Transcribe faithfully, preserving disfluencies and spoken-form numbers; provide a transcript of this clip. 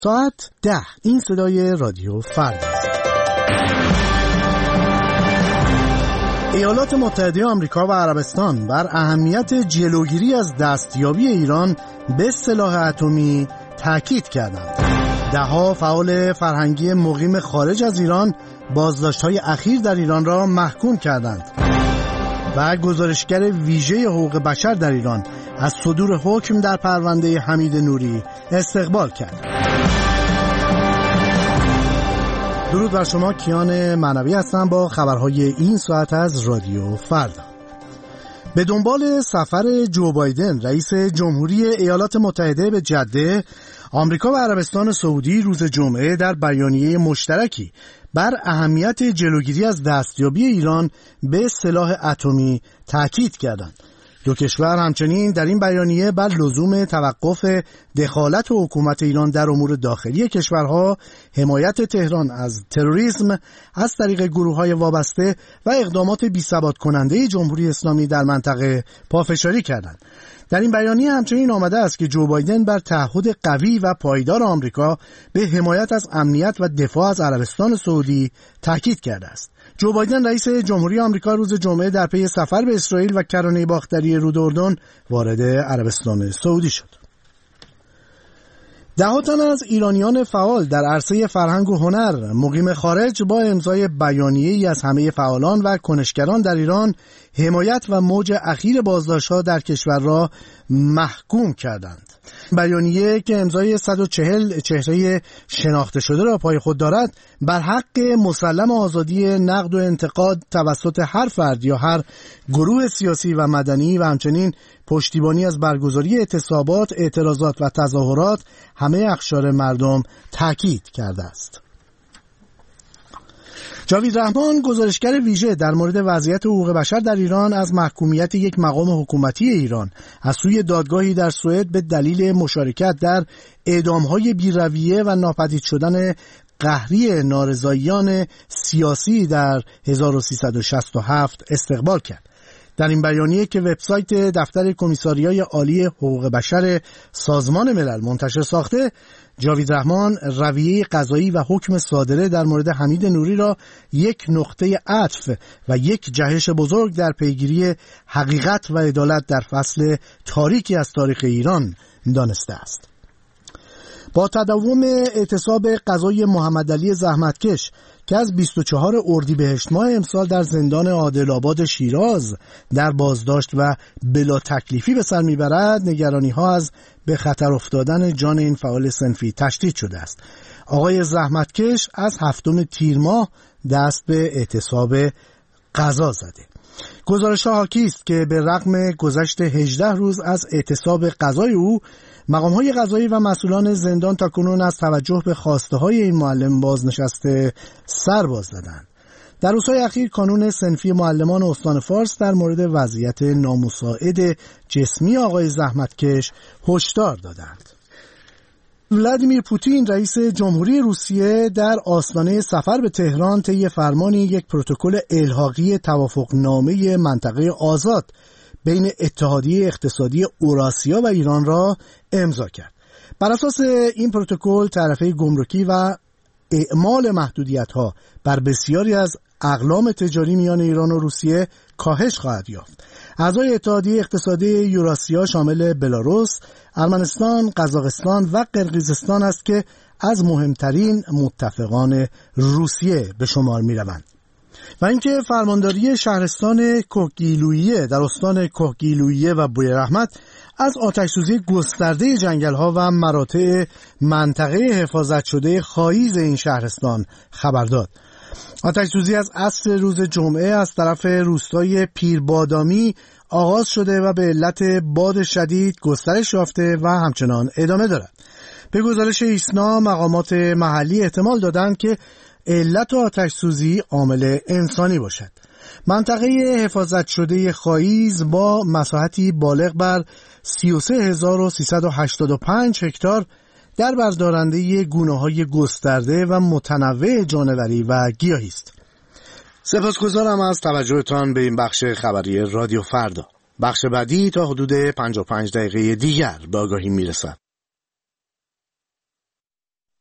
ساعت ده. این صدای رادیو فردا. ایالات متحده آمریکا و عربستان بر اهمیت جلوگیری از دستیابی ایران به سلاح اتمی تاکید کردند. ده‌ها فعال فرهنگی مقیم خارج از ایران بازداشت‌های اخیر در ایران را محکوم کردند و گزارشگر ویژه حقوق بشر در ایران از صدور حکم در پرونده حمید نوری استقبال کرد. درود بر شما، کیان معنوی هستم با خبرهای این ساعت از رادیو فردا. به دنبال سفر جو بایدن رئیس جمهوری ایالات متحده به جده، آمریکا و عربستان سعودی روز جمعه در بیانیه مشترکی بر اهمیت جلوگیری از دستیابی ایران به سلاح اتمی تاکید کردند. دو کشور همچنین در این بیانیه بر لزوم توقف دخالت حکومت ایران در امور داخلی کشورها، حمایت تهران از تروریسم از طریق گروه‌های وابسته و اقدامات بی‌ثبات کننده جمهوری اسلامی در منطقه پافشاری کردند. در این بیانیه همچنین آمده است که جو بایدن بر تعهد قوی و پایدار آمریکا به حمایت از امنیت و دفاع از عربستان سعودی تاکید کرده است. جو بایدن رئیس جمهوری آمریکا روز جمعه در پی سفر به اسرائیل و کرانه باختری رود اردن وارد عربستان سعودی شد. ده تن از ایرانیان فعال در عرصه فرهنگ و هنر مقیم خارج با امضای بیانیه‌ای از همه فعالان و کنشگران در ایران حمایت و موج اخیر بازداشت‌ها در کشور را محکوم کردند. بیانیه که امضای صد و چهل چهره شناخته شده را پای خود دارد، بر حق مسلم آزادی نقد و انتقاد توسط هر فرد یا هر گروه سیاسی و مدنی و همچنین پشتیبانی از برگزاری اعتصابات، اعتراضات و تظاهرات همه اقشار مردم تاکید کرده است. جاوید رحمان، گزارشگر ویژه در مورد وضعیت حقوق بشر در ایران، از محکومیت یک مقام حکومتی ایران از سوی دادگاهی در سوئد به دلیل مشارکت در اعدام‌های بی‌رویه و ناپدید شدن قهری نارضاییان سیاسی در هزار و سیصد و شصت و هفت استقبال کرد. در این بیانیه که وبسایت دفتر کمیساریای عالی حقوق بشر سازمان ملل منتشر ساخته، جاوید رحمان رویه قضایی و حکم صادره در مورد حمید نوری را یک نقطه عطف و یک جهش بزرگ در پیگیری حقیقت و عدالت در فصل تاریکی از تاریخ ایران دانسته است. با تداوم اعتصاب قضای محمد علی زحمتکش که از بیست و چهارم اردیبهشت ماه امسال در زندان عادل‌آباد شیراز در بازداشت و بلا تکلیفی به سر میبرد، نگرانی ها از به خطر افتادن جان این فعال صنفی تشدید شده است. آقای زحمتکش از هفتم تیر ماه دست به اعتصاب قضا زده. گزارش ها حاکی است که به رغم گذشت هجده روز از اعتصاب قضای او، مقام‌های قضایی و مسئولان زندان تاکنون از توجه به خواسته‌های این معلم بازنشسته سر باز زدند. در روزهای اخیر کانون صنفی معلمان استان فارس در مورد وضعیت نامساعد جسمی آقای زحمتکش هشدار دادند. ولادیمیر پوتین رئیس جمهوری روسیه در آستانه سفر به تهران طی فرمانی یک پروتکل الحاقی توافقنامه منطقه آزاد بین اتحادیه اقتصادی اوراسیا و ایران را امضا کرد. بر اساس این پروتکل طرفه گمرکی و اعمال محدودیت‌ها بر بسیاری از اقلام تجاری میان ایران و روسیه کاهش خواهد یافت. اعضای اتحادیه اقتصادی یوراسیا شامل بلاروس، ارمنستان، قزاقستان و قرقیزستان است که از مهمترین متفقان روسیه به شمار می‌روند. و اینکه فرمانداری شهرستان کوهگیلویه در استان کوهگیلویه و بویرحمت از آتش‌سوزی گسترده جنگل‌ها و مراتع منطقه حفاظت شده خاییز این شهرستان خبر داد. آتش‌سوزی از عصر روز جمعه از طرف روستای پیربادامی آغاز شده و به علت باد شدید گسترش یافته و همچنان ادامه دارد. به گزارش ایسنا، مقامات محلی احتمال دادند که علت آتش‌سوزی عامل انسانی باشد. منطقه حفاظت شده خاییز با مساحتی بالغ بر سی و سه هزار و سیصد و هشتاد و پنج هکتار در بردارنده گونه‌های گسترده و متنوع جانوری و گیاهی است. سپاسگزارم از توجهتان به این بخش خبری رادیو فردا. بخش بعدی تا حدود پنجاه و پنج دقیقه دیگر به آگاهی میرسد.